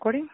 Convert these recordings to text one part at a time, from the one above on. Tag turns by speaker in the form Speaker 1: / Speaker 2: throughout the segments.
Speaker 1: Recording.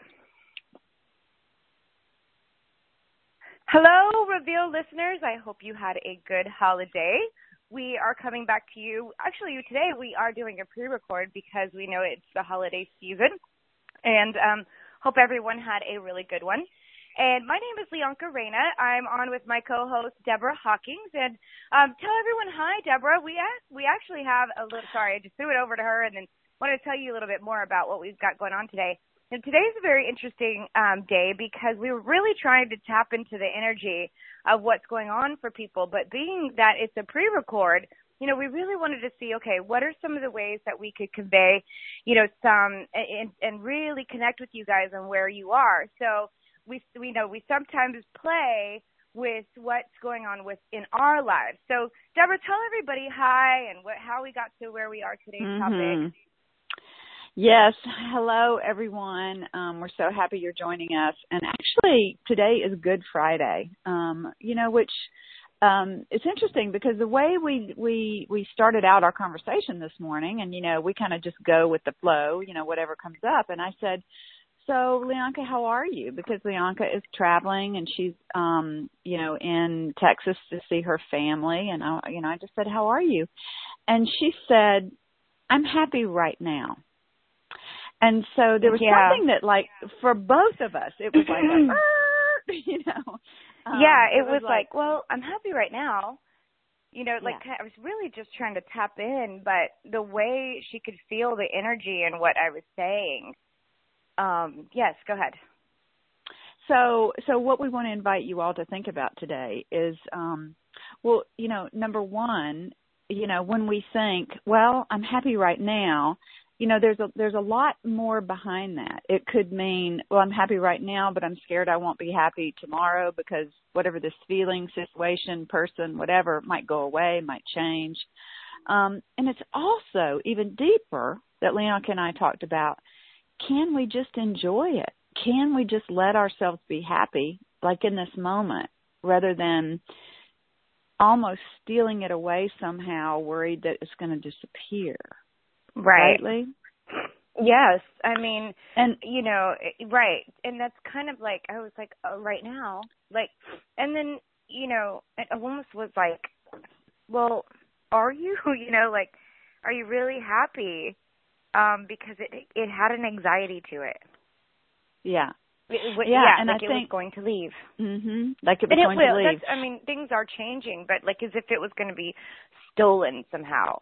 Speaker 1: Hello, Reveal listeners. I hope you had a good holiday. We are coming back to you. Actually, today we are doing a pre-record because we know it's the holiday season, and hope everyone had a really good one. And my name is Leonka Reyna. I'm on with my co-host, Deborah Hawkins. And tell everyone hi, Deborah. We actually have a little, sorry, I just threw it over to her and then wanted to tell you a little bit more about what we've got going on today. And today's a very interesting day because we were really trying to tap into the energy of what's going on for people. But being that it's a pre-record, you know, we really wanted to see, okay, what are some of the ways that we could convey, you know, some and really connect with you guys on where you are. So we know we sometimes play with what's going on in our lives. So Deborah, tell everybody hi and how we got to where we are today's topic.
Speaker 2: Yes. Hello, everyone. We're so happy you're joining us. And actually, today is Good Friday, which it's interesting because the way we started out our conversation this morning, and, you know, we kind of just go with the flow, you know, whatever comes up. And I said, so, Leonka, how are you? Because Leonka is traveling and she's, in Texas to see her family. And, I just said, how are you? And she said, I'm happy right now. And so there was something that, like, for both of us, it was like, it
Speaker 1: was like, well, I'm happy right now. You know, like, I was really just trying to tap in, but the way she could feel the energy and what I was saying. Yes, go ahead.
Speaker 2: So what we want to invite you all to think about today is, number one, you know, when we think, well, I'm happy right now, you know, there's a lot more behind that. It could mean, well, I'm happy right now, but I'm scared I won't be happy tomorrow because whatever this feeling, situation, person, whatever, might go away, might change. And it's also even deeper that Leonka and I talked about. Can we just enjoy it? Can we just let ourselves be happy, like in this moment, rather than almost stealing it away somehow, worried that it's going to disappear?
Speaker 1: Right.
Speaker 2: Rightly?
Speaker 1: Yes. I mean, and, you know, right. And that's kind of like, I was like, oh, right now. Like, and then, you know, it almost was like, well, are you, you know, like, are you really happy? Because it had an anxiety to it.
Speaker 2: Yeah.
Speaker 1: And like I think it was going to leave.
Speaker 2: Mm-hmm. Like it was going to leave.
Speaker 1: I mean, things are changing, but like as if it was going to be stolen somehow.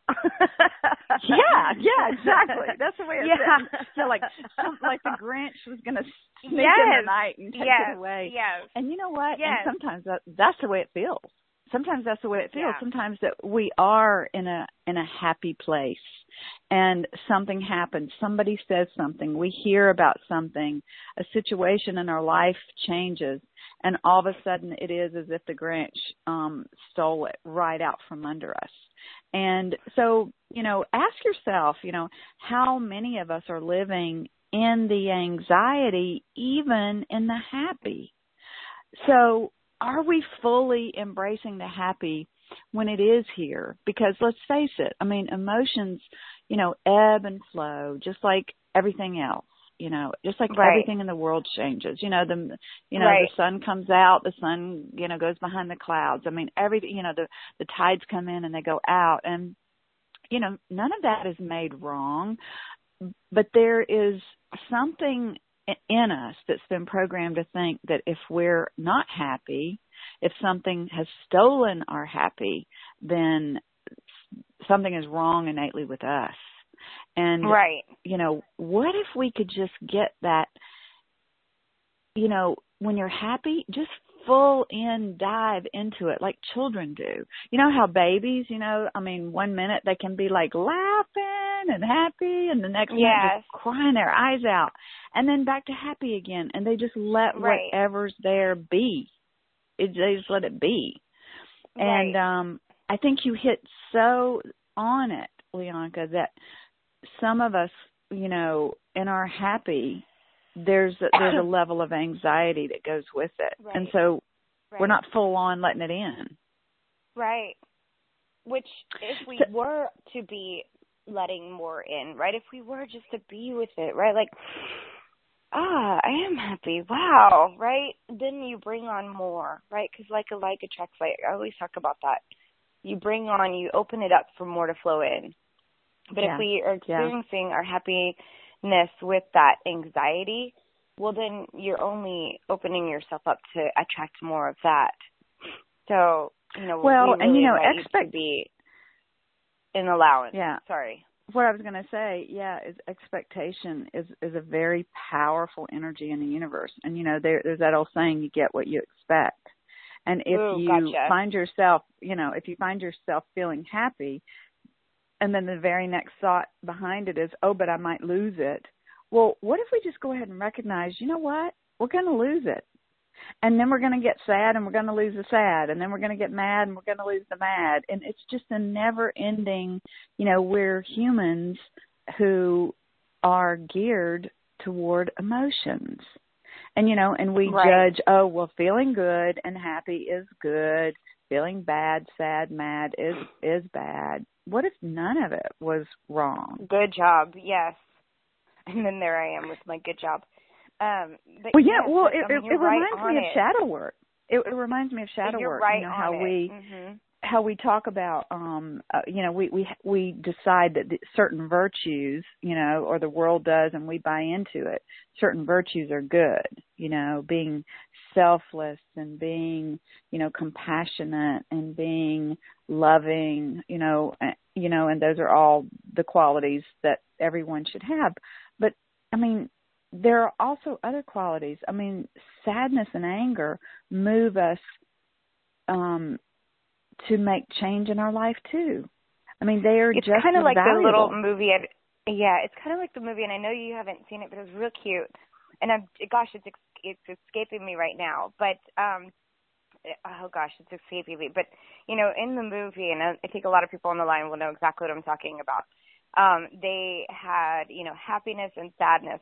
Speaker 2: Yeah, exactly. That's the way it is. So like the Grinch was going to sneak in the night and take it away.
Speaker 1: Yes.
Speaker 2: And you know what?
Speaker 1: Yes.
Speaker 2: And sometimes that's the way it feels. Sometimes that's the way it feels.
Speaker 1: Yeah.
Speaker 2: Sometimes that we are in a happy place and something happens. Somebody says something. We hear about something. A situation in our life changes. And all of a sudden it is as if the Grinch stole it right out from under us. And so, you know, ask yourself, you know, how many of us are living in the anxiety, even in the happy? So, are we fully embracing the happy when it is here? Because let's face it, I mean, emotions, you know, ebb and flow just like everything else, you know, just like everything in the world changes. You know, the sun comes out, the sun, you know, goes behind the clouds. I mean, everything, you know, the tides come in and they go out. And, you know, none of that is made wrong, but there is something in us that's been programmed to think that if we're not happy, if something has stolen our happy, then something is wrong innately with us. And, you know, what if we could just get that, you know, when you're happy, just full in, dive into it like children do. You know how babies, you know, I mean, 1 minute they can be like laughing and happy and the next minute just crying their eyes out and then back to happy again. And they just let whatever's there be. They just let it be. And I think you hit so on it, Leonka, that some of us, you know, in our happy, there's a level of anxiety that goes with it.
Speaker 1: Right.
Speaker 2: And so we're not full on letting it in.
Speaker 1: Right. Which if we were to be letting more in, right, if we were just to be with it, right, like, I am happy. Wow, right? Then you bring on more, right? Because like a like attracts like. I always talk about that. You bring on, you open it up for more to flow in. But if we are experiencing our happiness with that anxiety, well, then you're only opening yourself up to attract more of that. So,
Speaker 2: well,
Speaker 1: we really
Speaker 2: and
Speaker 1: to be in allowance.
Speaker 2: Yeah.
Speaker 1: Sorry.
Speaker 2: What I was going to say, is expectation is a very powerful energy in the universe. And, there's that old saying, you get what you expect. And if you find yourself, if you find yourself feeling happy, and then the very next thought behind it is, oh, but I might lose it. Well, what if we just go ahead and recognize, you know what? We're going to lose it. And then we're going to get sad and we're going to lose the sad. And then we're going to get mad and we're going to lose the mad. And it's just a never ending, we're humans who are geared toward emotions. And, and we judge, oh, well, feeling good and happy is good. Feeling bad, sad, mad is bad. What if none of it was wrong?
Speaker 1: Good job, yes. And then there I am with my good job. But
Speaker 2: it reminds me of shadow work. It reminds me of shadow work.
Speaker 1: Right,
Speaker 2: how we talk about, we decide that certain virtues, or the world does, and we buy into it. Certain virtues are good, being selfless and being, compassionate and being loving, and those are all the qualities that everyone should have. But, there are also other qualities. Sadness and anger move us to make change in our life too. They are
Speaker 1: it's
Speaker 2: just
Speaker 1: kind of like
Speaker 2: valuable.
Speaker 1: the little movie. It's kind of like the movie, and I know you haven't seen it, but it was real cute. And it's escaping me right now. But it's escaping me. But in the movie, and I think a lot of people on the line will know exactly what I'm talking about. They had, happiness and sadness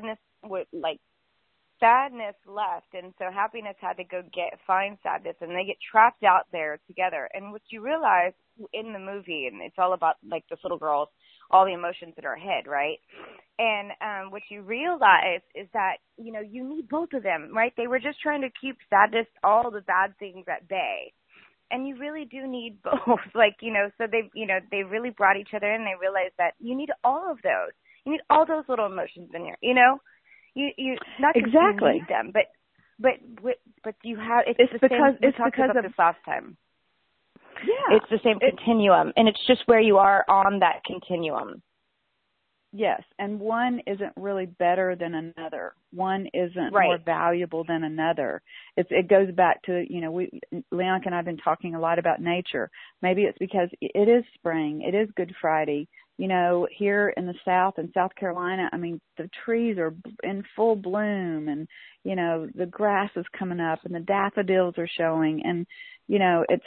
Speaker 1: sadness left. And so happiness had to go find sadness, and they get trapped out there together. And what you realize in the movie, and it's all about like this little girl's, all the emotions in her head, right? And what you realize is that, you need both of them, right? They were just trying to keep sadness, all the bad things at bay. And you really do need both, so they really brought each other in. They realized that you need all of those. You need all those little emotions in here, you not just
Speaker 2: exactly.
Speaker 1: you need them, but you have, it's because of this last time.
Speaker 2: Yeah.
Speaker 1: It's the same continuum, and it's just where you are on that continuum.
Speaker 2: Yes, and one isn't really better than another. One isn't more valuable than another. It goes back to, Leonka and I have been talking a lot about nature. Maybe it's because it is spring. It is Good Friday. Here in the South, in South Carolina, the trees are in full bloom, and, the grass is coming up and the daffodils are showing, and, it's,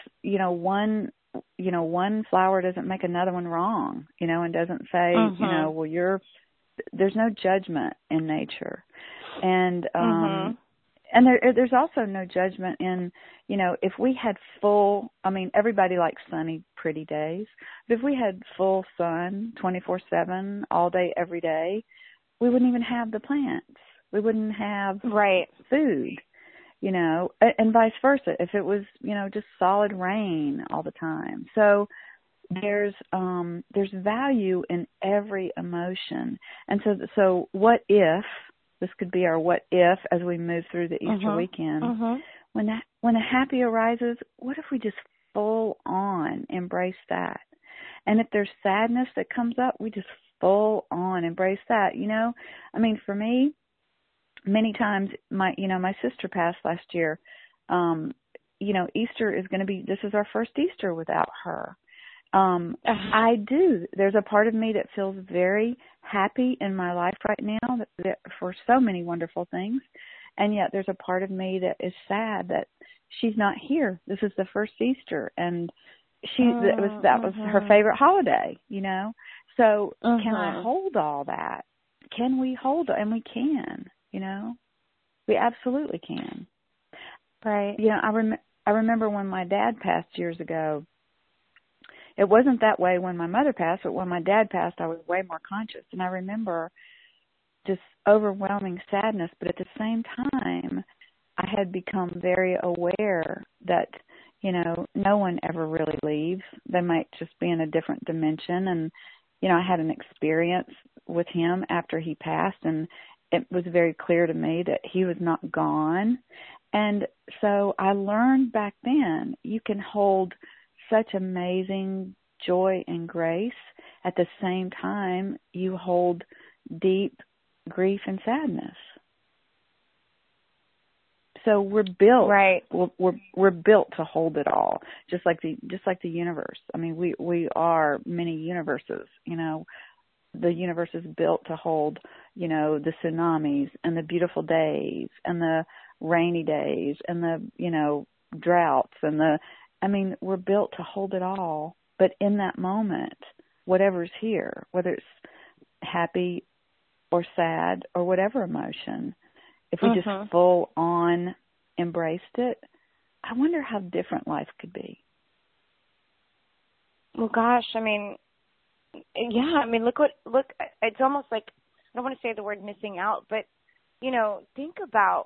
Speaker 2: one flower doesn't make another one wrong, and doesn't say, well, there's no judgment in nature. And, and there's also no judgment in, if we had full, everybody likes sunny, pretty days, but if we had full sun 24/7 all day, every day, we wouldn't even have the plants. We wouldn't have food. And vice versa, if it was, just solid rain all the time. So there's value in every emotion. And so what if, this could be our what if as we move through the Easter weekend, when a happy arises, what if we just full on embrace that? And if there's sadness that comes up, we just full on embrace that. For me, many times my sister passed last year. Easter is going to be, this is our first Easter without her. I do. There's a part of me that feels very happy in my life right now that for so many wonderful things. And yet there's a part of me that is sad that she's not here. This is the first Easter, and that was her favorite holiday, So can I hold all that? Can we hold it? And we can. We absolutely can.
Speaker 1: Right.
Speaker 2: I remember when my dad passed years ago. It wasn't that way when my mother passed, but when my dad passed, I was way more conscious. And I remember just overwhelming sadness, but at the same time, I had become very aware that, no one ever really leaves. They might just be in a different dimension. And, I had an experience with him after he passed, and it was very clear to me that he was not gone. And so I learned back then, you can hold such amazing joy and grace. At the same time, you hold deep grief and sadness. So we're built,
Speaker 1: right?
Speaker 2: We're built to hold it all, just like the universe. I mean, we are many universes. The universe is built to hold, the tsunamis and the beautiful days and the rainy days and the droughts and we're built to hold it all. But in that moment, whatever's here, whether it's happy or sad or whatever emotion, if we just full on embraced it, I wonder how different life could be.
Speaker 1: Well, gosh, look, it's almost like, I don't want to say the word missing out, but, think about,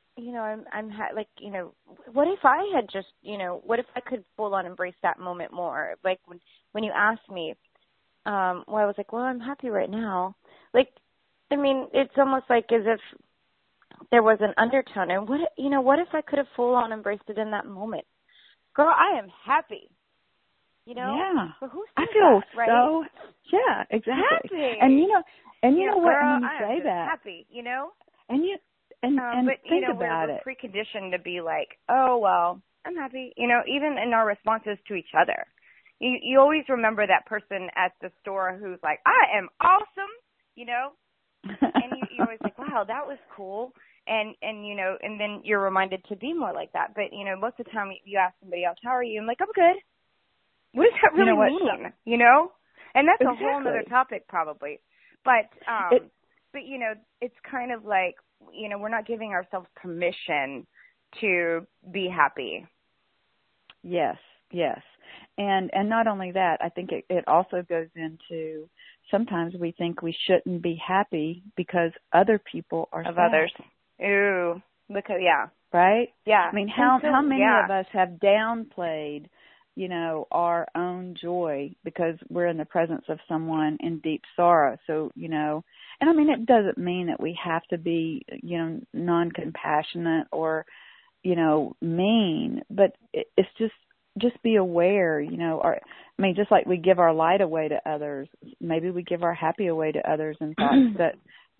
Speaker 1: what if I had just, what if I could full on embrace that moment more? Like when you asked me, I was like, well, I'm happy right now. It's almost like as if there was an undertone. And what if I could have full on embraced it in that moment? Girl, I am happy.
Speaker 2: Yeah.
Speaker 1: But who
Speaker 2: I
Speaker 1: says
Speaker 2: feel
Speaker 1: that, right?
Speaker 2: so, yeah, exactly.
Speaker 1: Happy.
Speaker 2: And you know what,
Speaker 1: girl,
Speaker 2: when you
Speaker 1: I
Speaker 2: say
Speaker 1: am just
Speaker 2: that,
Speaker 1: happy,
Speaker 2: and
Speaker 1: but,
Speaker 2: think about
Speaker 1: we're
Speaker 2: it.
Speaker 1: preconditioned to be like, oh, well, I'm happy. Even in our responses to each other. You always remember that person at the store who's like, I am awesome, and you're always like, wow, that was cool. And then you're reminded to be more like that. But, most of the time you ask somebody else, how are you? I'm like, I'm good. What does that really mean? And that's
Speaker 2: exactly.
Speaker 1: a whole other topic probably. But, it's kind of like, we're not giving ourselves permission to be happy.
Speaker 2: Yes. And not only that, I think it also goes into, sometimes we think we shouldn't be happy because other people are sad.
Speaker 1: Others. Ooh. Yeah.
Speaker 2: Right?
Speaker 1: Yeah.
Speaker 2: I mean, how many of us have downplayed, our own joy because we're in the presence of someone in deep sorrow. So, and it doesn't mean that we have to be, non-compassionate or, mean, but it's just be aware, just like we give our light away to others, maybe we give our happy away to others and thoughts that,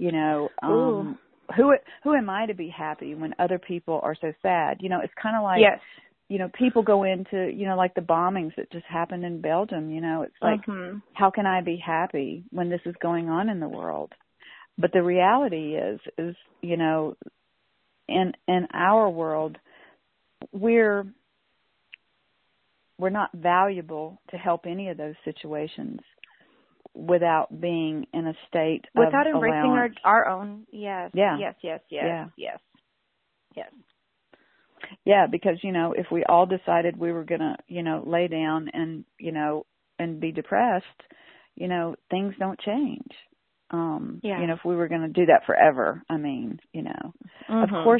Speaker 2: who am I to be happy when other people are so sad? It's kind of like,
Speaker 1: yes.
Speaker 2: People go into, like the bombings that just happened in Belgium, it's like, how can I be happy when this is going on in the world? But the reality is, in our world, we're not valuable to help any of those situations without being in a state
Speaker 1: without
Speaker 2: of
Speaker 1: embracing
Speaker 2: allowance.
Speaker 1: our own. Yes.
Speaker 2: Yeah.
Speaker 1: Yes.
Speaker 2: Yeah, because, if we all decided we were going to, lay down and, and be depressed, things don't change. If we were going to do that forever, of course,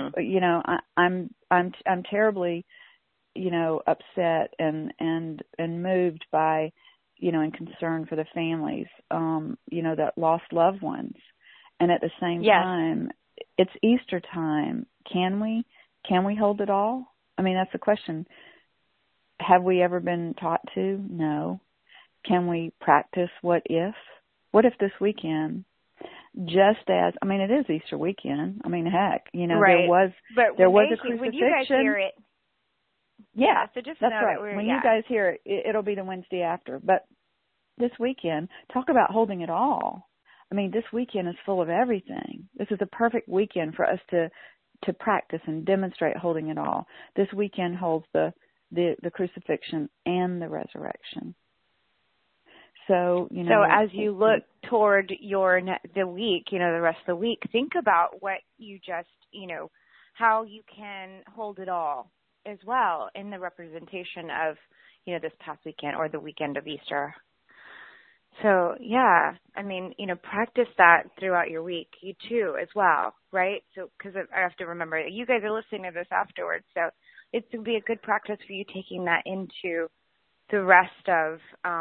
Speaker 2: I'm terribly, upset and moved by, and concerned for the families, that lost loved ones. And at the same time, it's Easter time. Can we hold it all? That's the question. Have we ever been taught to? No. Can we practice what if? What if this weekend, just as, it is Easter weekend. Heck,
Speaker 1: right.
Speaker 2: there was a crucifixion.
Speaker 1: When you guys hear it.
Speaker 2: Yeah,
Speaker 1: so just
Speaker 2: that's
Speaker 1: know
Speaker 2: right.
Speaker 1: that
Speaker 2: When you guys hear it, it'll be the Wednesday after. But this weekend, talk about holding it all. This weekend is full of everything. This is a perfect weekend for us to practice and demonstrate holding it all. This weekend holds the crucifixion and the resurrection. So,
Speaker 1: So as you look toward the week, the rest of the week, think about what you just, how you can hold it all as well in the representation of, this past weekend or the weekend of Easter. So, yeah, I mean, practice that throughout your week. You too, as well, right? So, because I have to remember, you guys are listening to this afterwards, so it would be a good practice for you taking that into the rest of,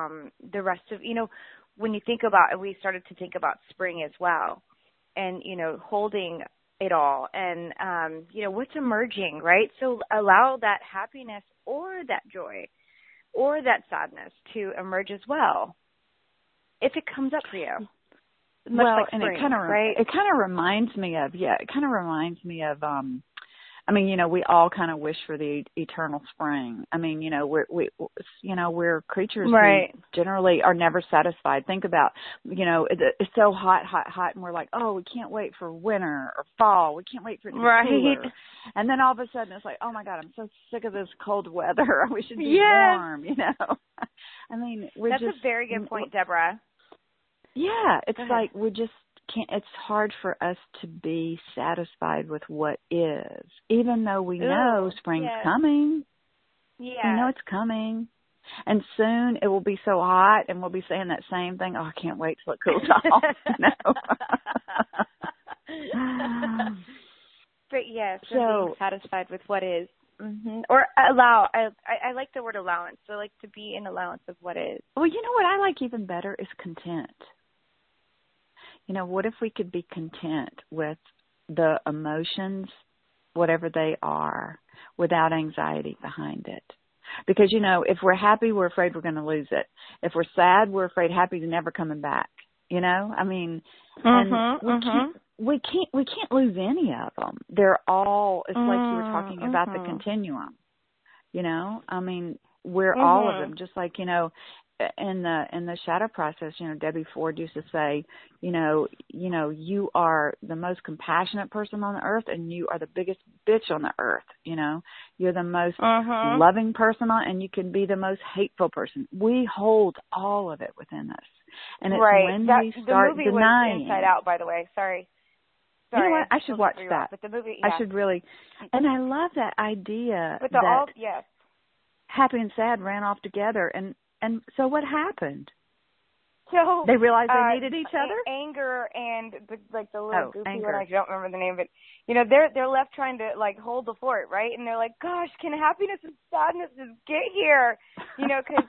Speaker 1: when you think about, and we started to think about spring as well, and, holding it all, and, what's emerging, right? So allow that happiness or that joy or that sadness to emerge as well, if it comes up for you. Much
Speaker 2: well,
Speaker 1: like
Speaker 2: and
Speaker 1: spring,
Speaker 2: it kind of
Speaker 1: right?
Speaker 2: it kind of reminds me of I mean, we all kind of wish for the eternal spring. I mean, we're creatures
Speaker 1: Right.
Speaker 2: who generally are never satisfied. Think about, it's so hot, and we're like, oh, we can't wait for winter or fall. We can't wait for it to be cooler. And then all of a sudden it's like, oh my God, I'm so sick of this cold weather. We should be warm, I mean,
Speaker 1: that's a very good point, Deborah.
Speaker 2: Yeah, it's like we just can't. It's hard for us to be satisfied with what is, even though we know spring's coming.
Speaker 1: Yeah,
Speaker 2: we know it's coming, and soon it will be so hot, and we'll be saying that same thing. Oh, I can't wait till it cools off.
Speaker 1: But yes, being satisfied with what is, or allow. I like the word allowance. So I like to be in allowance of what is.
Speaker 2: Well, you know what I like even better is content. What if we could be content with the emotions, whatever they are, without anxiety behind it? Because, if we're happy, we're afraid we're going to lose it. If we're sad, we're afraid happy's never coming back. I mean, and we can't lose any of them. They're all, it's like you were talking about the continuum. I mean, we're all of them, just like, in the shadow process, Debbie Ford used to say, you are the most compassionate person on the earth, and you are the biggest bitch on the earth. You're the most loving person and you can be the most hateful person. We hold all of it within us, and it's when we start
Speaker 1: the movie
Speaker 2: denying.
Speaker 1: Was Inside Out, by the way. Sorry.
Speaker 2: You know what? I should watch that.
Speaker 1: But the movie,
Speaker 2: I should really, and I love that idea.
Speaker 1: But
Speaker 2: happy and sad ran off together, and so what happened?
Speaker 1: So
Speaker 2: they realized they needed each other?
Speaker 1: Anger and the little goofy one, I don't remember the name, but they're left trying to hold the fort, right? And they're like, gosh, can happiness and sadness just get here? Because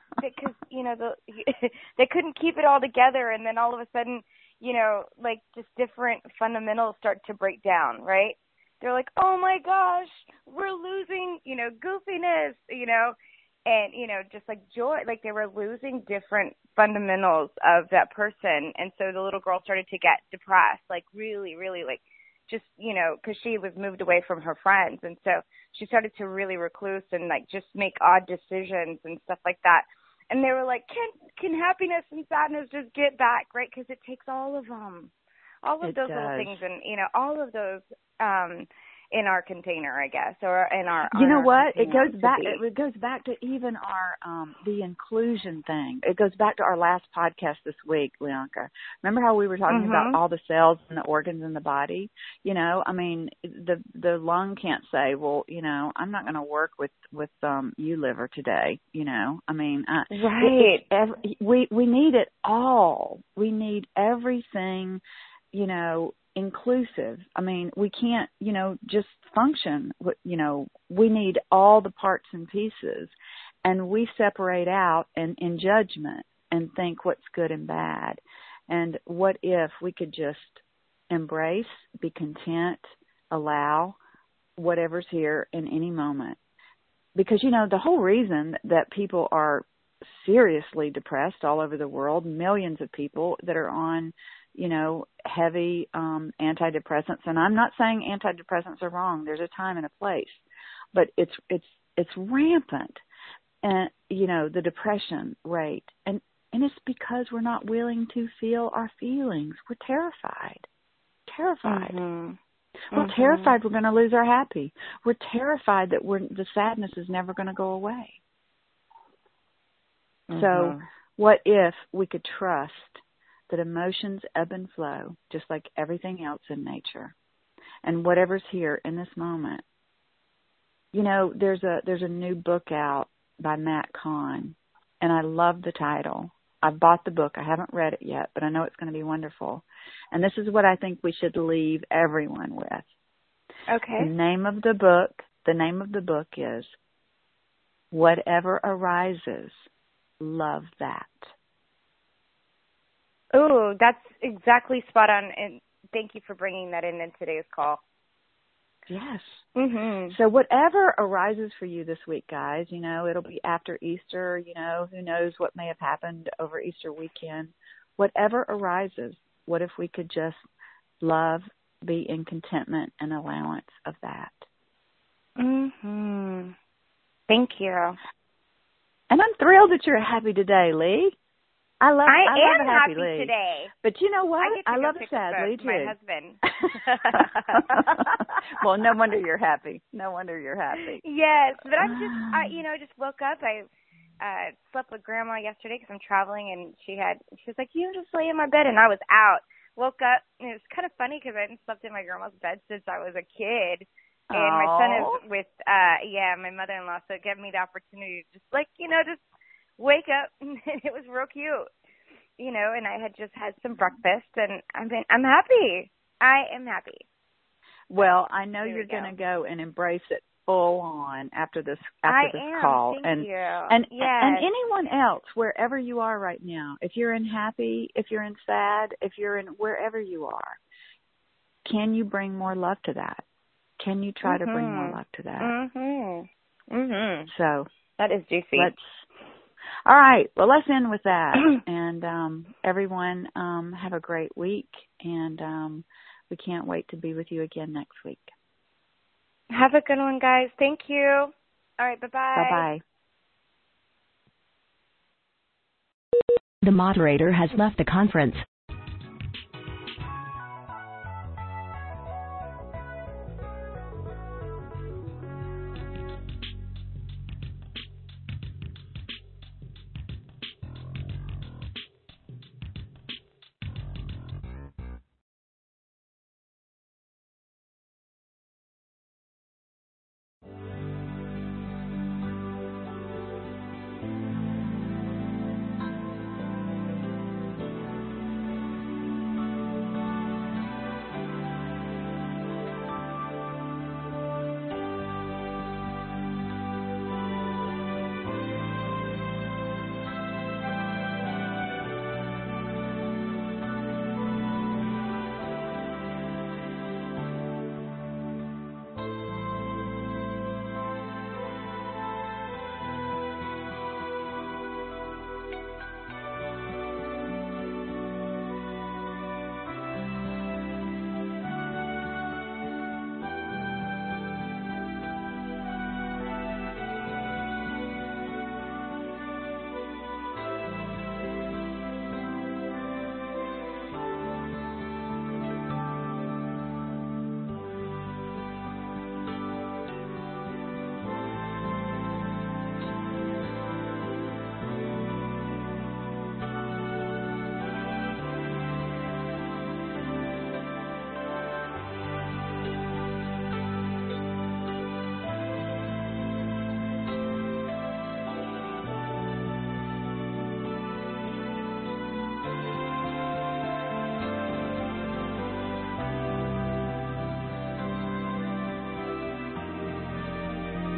Speaker 1: they couldn't keep it all together, and then all of a sudden, just different fundamentals start to break down, right? They're like, oh my gosh, we're losing, goofiness, and, just like joy, like they were losing different fundamentals of that person. And so the little girl started to get depressed, like really, really just, because she was moved away from her friends. And so she started to really recluse and just make odd decisions and stuff like that. And they were like, can happiness and sadness just get back, right? Because it takes all of them, all of those little things, and, all of those in our container, I guess, or in our.
Speaker 2: You know what? It goes back. It goes back to even our the inclusion thing. It goes back to our last podcast this week, Leonka. Remember how we were talking about all the cells and the organs in the body? I mean, the lung can't say, well, I'm not going to work with you, liver, today. I mean,
Speaker 1: right.
Speaker 2: We need it all. We need everything. Inclusive. I mean, we can't, just function. We need all the parts and pieces, and we separate out in judgment and think what's good and bad. And what if we could just embrace, be content, allow whatever's here in any moment? Because, the whole reason that people are seriously depressed all over the world, millions of people that are on heavy antidepressants. And I'm not saying antidepressants are wrong. There's a time and a place, but it's rampant. And the depression rate, and it's because we're not willing to feel our feelings. We're terrified. We're terrified we're going to lose our happy. We're terrified that the sadness is never going to go away. So what if we could trust that emotions ebb and flow, just like everything else in nature, and whatever's here in this moment. There's a new book out by Matt Kahn, and I love the title. I've bought the book. I haven't read it yet, but I know it's going to be wonderful. And this is what I think we should leave everyone with.
Speaker 1: Okay.
Speaker 2: The name of the book is Whatever Arises, Love That.
Speaker 1: Oh, that's exactly spot on. And thank you for bringing that in today's call.
Speaker 2: Yes.
Speaker 1: Mm-hmm.
Speaker 2: So whatever arises for you this week, guys, it'll be after Easter, who knows what may have happened over Easter weekend. Whatever arises, what if we could just love, be in contentment and allowance of that?
Speaker 1: Mm-hmm. Thank you.
Speaker 2: And I'm thrilled that you're happy today, Lee. I love
Speaker 1: am
Speaker 2: a happy
Speaker 1: Lee
Speaker 2: today. But you know what? I love a sad Lee too.
Speaker 1: My husband.
Speaker 2: Well, no wonder you're happy.
Speaker 1: Yes, but I'm just, I just woke up. I slept with Grandma yesterday because I'm traveling, and she was like, "You just lay in my bed," and I was out. Woke up, and it was kind of funny because I hadn't slept in my grandma's bed since I was a kid. And my son is with, my mother-in-law, so it gave me the opportunity to just just wake up, and it was real cute, and I had just had some breakfast, and I'm happy. I am happy.
Speaker 2: Well, I know you're going to go and embrace it full on after this call.
Speaker 1: Thank you.
Speaker 2: And anyone else, wherever you are right now, if you're in happy, if you're in sad, if you're in wherever you are, can you bring more love to that? Can you try to bring more love to that?
Speaker 1: Mm-hmm. Mm-hmm.
Speaker 2: So
Speaker 1: that is juicy.
Speaker 2: All right. Well, let's end with that. And everyone, have a great week. And we can't wait to be with you again next week.
Speaker 1: Have a good one, guys. Thank you. All right. Bye-bye.
Speaker 2: Bye-bye.
Speaker 3: The moderator has left the conference.